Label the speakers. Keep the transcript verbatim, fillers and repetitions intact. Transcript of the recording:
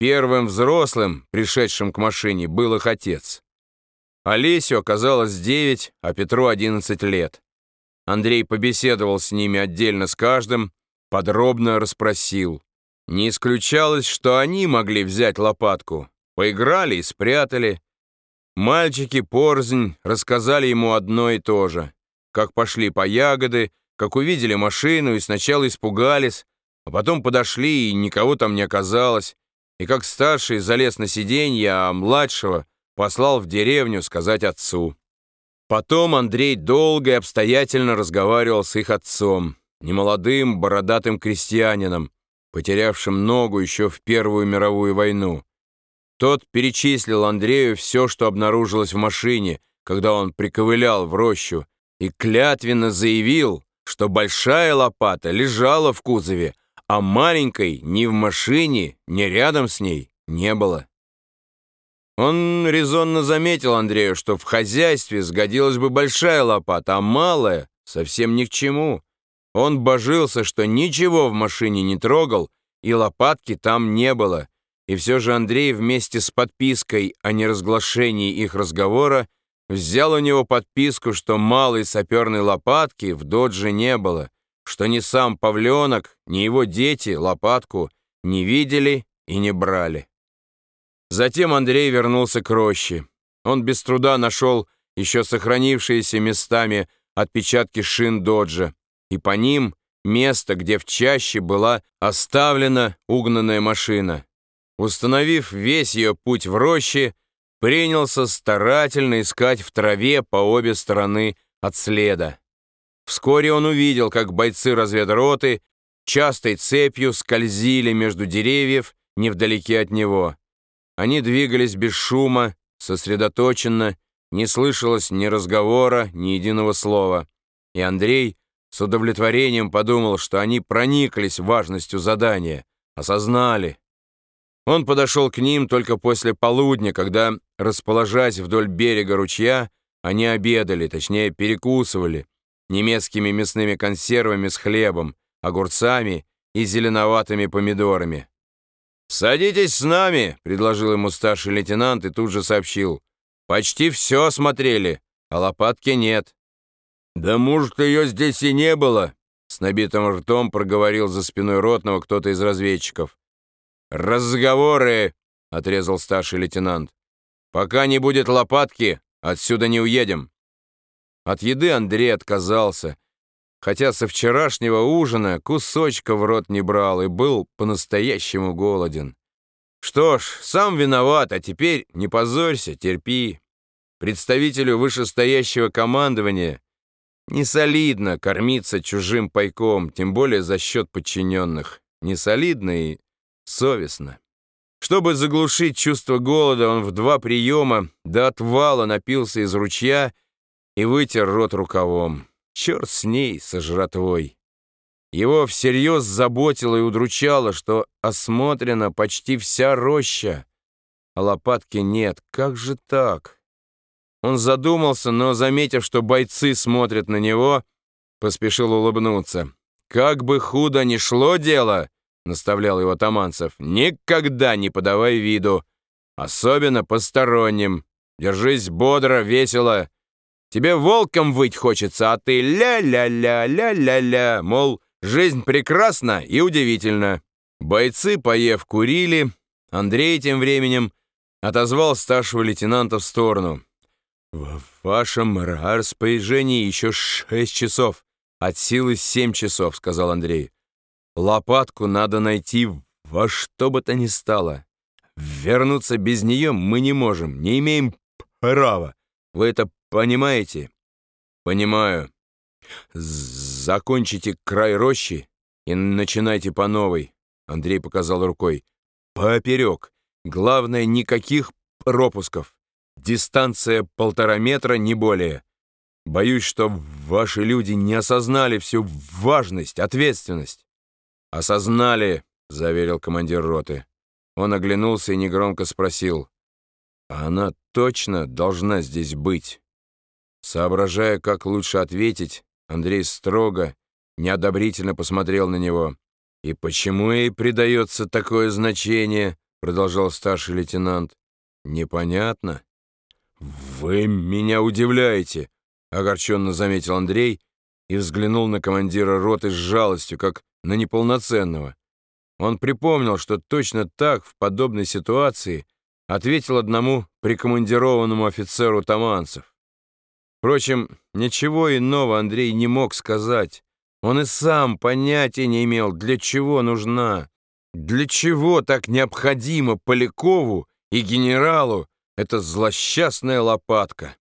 Speaker 1: Первым взрослым, пришедшим к машине, был их отец. Олесю оказалось девять, а Петру одиннадцать лет. Андрей побеседовал с ними отдельно с каждым, подробно расспросил. Не исключалось, что они могли взять лопатку. Поиграли и спрятали. Мальчики порознь рассказали ему одно и то же. Как пошли по ягоды, как увидели машину и сначала испугались, а потом подошли, и никого там не оказалось, и как старший залез на сиденье, а младшего послал в деревню сказать отцу. Потом Андрей долго и обстоятельно разговаривал с их отцом, немолодым бородатым крестьянином, потерявшим ногу еще в Первую мировую войну. Тот перечислил Андрею все, что обнаружилось в машине, когда он приковылял в рощу, и клятвенно заявил, что большая лопата лежала в кузове, а маленькой ни в машине, ни рядом с ней не было. Он резонно заметил Андрею, что в хозяйстве сгодилась бы большая лопата, а малая совсем ни к чему. Он божился, что ничего в машине не трогал, и лопатки там не было. И все же Андрей вместе с подпиской о неразглашении их разговора взял у него подписку, что малой саперной лопатки в додже не было, что ни сам Павленок, ни его дети лопатку не видели и не брали. Затем Андрей вернулся к роще. Он без труда нашел еще сохранившиеся местами отпечатки шин доджа, и по ним место, где в чаще была оставлена угнанная машина. Установив весь ее путь в роще, принялся старательно искать в траве по обе стороны от следа. Вскоре он увидел, как бойцы разведроты частой цепью скользили между деревьев невдалеке от него. Они двигались без шума, сосредоточенно, не слышалось ни разговора, ни единого слова. И Андрей с удовлетворением подумал, что они прониклись важностью задания, осознали. Он подошел к ним только после полудня, когда, расположась вдоль берега ручья, они обедали, точнее перекусывали, немецкими мясными консервами с хлебом, огурцами и зеленоватыми помидорами. «Садитесь с нами», — предложил ему старший лейтенант и тут же сообщил. «Почти все осмотрели, а лопатки нет». «Да может, ее здесь и не было», — с набитым ртом проговорил за спиной ротного кто-то из разведчиков. «Разговоры!» — отрезал старший лейтенант. «Пока не будет лопатки, отсюда не уедем». От еды Андрей отказался, хотя со вчерашнего ужина кусочка в рот не брал и был по-настоящему голоден. Что ж, сам виноват, а теперь не позорься, терпи. Представителю вышестоящего командования не солидно кормиться чужим пайком, тем более за счет подчиненных. Не солидно и совестно. Чтобы заглушить чувство голода, он в два приема до отвала напился из ручья и вытер рот рукавом. Черт с ней, со жратвой. Его всерьез заботило и удручало, что осмотрена почти вся роща, а лопатки нет. Как же так? Он задумался, но, заметив, что бойцы смотрят на него, поспешил улыбнуться. «Как бы худо ни шло дело, — наставлял его Таманцев, — никогда не подавай виду, особенно посторонним. Держись бодро, весело. Тебе волком выть хочется, а ты ля-ля-ля, ля-ля-ля, мол, жизнь прекрасна и удивительна». Бойцы, поев, курили. Андрей тем временем отозвал старшего лейтенанта в сторону. «В вашем распоряжении еще шесть часов, от силы семь часов», — сказал Андрей. «Лопатку надо найти во что бы то ни стало. Вернуться без нее мы не можем, не имеем права. Вы это понимаете?» «Понимаю. Закончите край рощи и начинайте по новой», — Андрей показал рукой. «Поперек. Главное, никаких пропусков. Дистанция полтора метра, не более. Боюсь, что ваши люди не осознали всю важность, ответственность». «Осознали», — заверил командир роты. Он оглянулся и негромко спросил: «А она точно должна здесь быть?» Соображая, как лучше ответить, Андрей строго, неодобрительно посмотрел на него. «И почему ей придается такое значение?» продолжал старший лейтенант. «Непонятно». «Вы меня удивляете», — огорченно заметил Андрей и взглянул на командира роты с жалостью, как на неполноценного. Он припомнил, что точно так в подобной ситуации ответил одному прикомандированному офицеру Таманцев. Впрочем, ничего иного Андрей не мог сказать. Он и сам понятия не имел, для чего нужна, для чего так необходима Полякову и генералу эта злосчастная лопатка.